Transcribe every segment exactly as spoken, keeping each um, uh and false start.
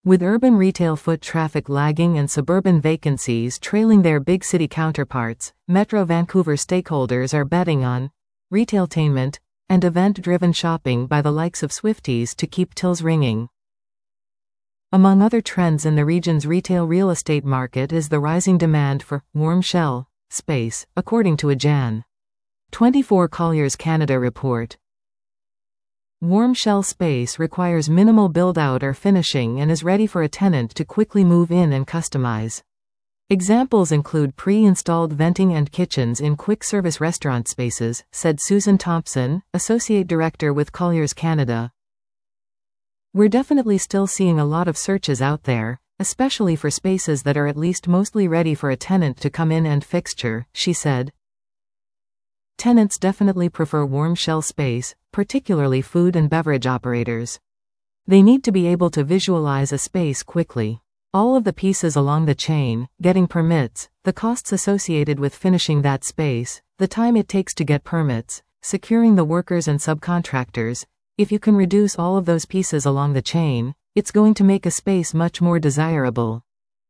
With urban retail foot traffic lagging and suburban vacancies trailing their big city counterparts, Metro Vancouver stakeholders are betting on retailtainment and event-driven shopping by the likes of Swifties to keep tills ringing. Among other trends in the region's retail real estate market is the rising demand for warm shell space, according to a Jan twenty-four Colliers Canada report. Warm shell space requires minimal build-out or finishing and is ready for a tenant to quickly move in and customize. Examples include pre-installed venting and kitchens in quick-service restaurant spaces, said Susan Thompson, Associate Director with Colliers Canada. We're definitely still seeing a lot of searches out there, especially for spaces that are at least mostly ready for a tenant to come in and fixture, she said. Tenants definitely prefer warm shell space, particularly food and beverage operators. They need to be able to visualize a space quickly. All of the pieces along the chain, getting permits, the costs associated with finishing that space, the time it takes to get permits, securing the workers and subcontractors. If you can reduce all of those pieces along the chain, it's going to make a space much more desirable.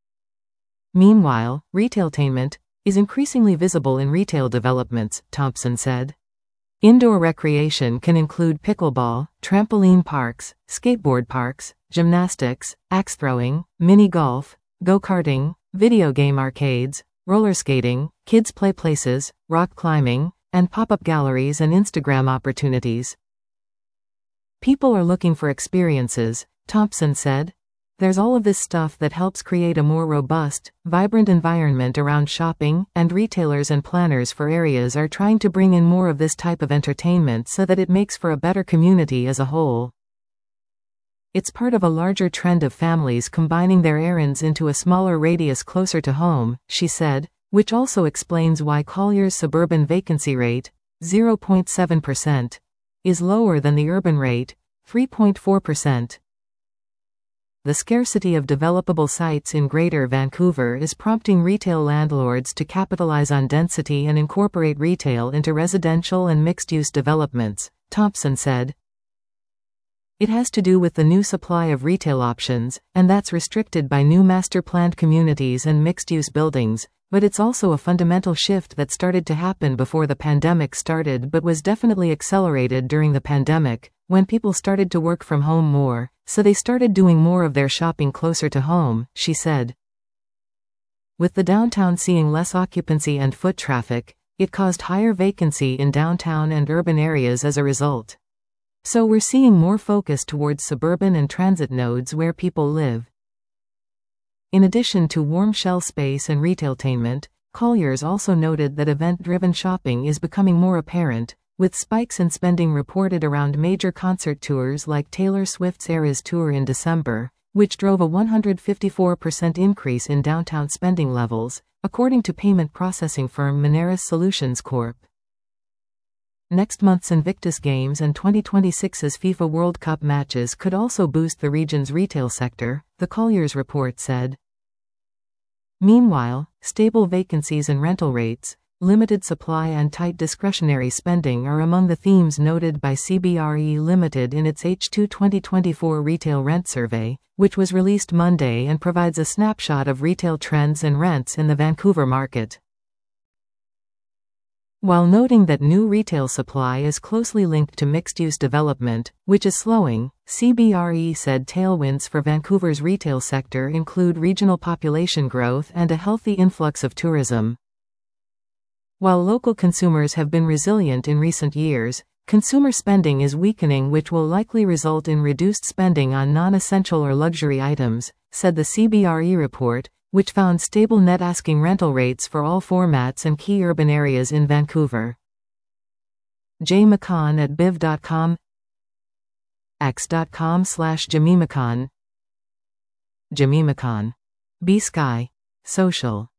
Meanwhile, retailtainment is increasingly visible in retail developments, Thompson said. Indoor recreation can include pickleball, trampoline parks, skateboard parks, gymnastics, axe throwing, mini golf, go-karting, video game arcades, roller skating, kids' play places, rock climbing, and pop-up galleries and Instagram opportunities. People are looking for experiences, Thompson said. There's all of this stuff that helps create a more robust, vibrant environment around shopping, and retailers and planners for areas are trying to bring in more of this type of entertainment so that it makes for a better community as a whole. It's part of a larger trend of families combining their errands into a smaller radius closer to home, she said, which also explains why Colliers' suburban vacancy rate, zero point seven percent, is lower than the urban rate, three point four percent. The scarcity of developable sites in Greater Vancouver is prompting retail landlords to capitalize on density and incorporate retail into residential and mixed-use developments, Thompson said. It has to do with the new supply of retail options, and that's restricted by new master-planned communities and mixed-use buildings, but it's also a fundamental shift that started to happen before the pandemic started but was definitely accelerated during the pandemic, when people started to work from home more, so they started doing more of their shopping closer to home, she said. With the downtown seeing less occupancy and foot traffic, it caused higher vacancy in downtown and urban areas as a result. So we're seeing more focus towards suburban and transit nodes where people live. In addition to warm shell space and retailtainment, Colliers also noted that event-driven shopping is becoming more apparent, with spikes in spending reported around major concert tours like Taylor Swift's Eras Tour in December, which drove a one hundred fifty-four percent increase in downtown spending levels, according to payment processing firm Moneris Solutions Corporation. Next month's Invictus Games and twenty twenty-six's FIFA World Cup matches could also boost the region's retail sector, the Colliers report said. Meanwhile, stable vacancies and rental rates, limited supply and tight discretionary spending are among the themes noted by C B R E Limited in its H two twenty twenty-four Retail Rent Survey, which was released Monday and provides a snapshot of retail trends and rents in the Vancouver market. While noting that new retail supply is closely linked to mixed-use development, which is slowing, C B R E said tailwinds for Vancouver's retail sector include regional population growth and a healthy influx of tourism. While local consumers have been resilient in recent years, consumer spending is weakening, which will likely result in reduced spending on non-essential or luxury items, said the C B R E report, which found stable net asking rental rates for all formats and key urban areas in Vancouver. Jay McCann at biv dot com, x dot com slash Jimmy McCann, Jimmy McCann, B Sky, Social.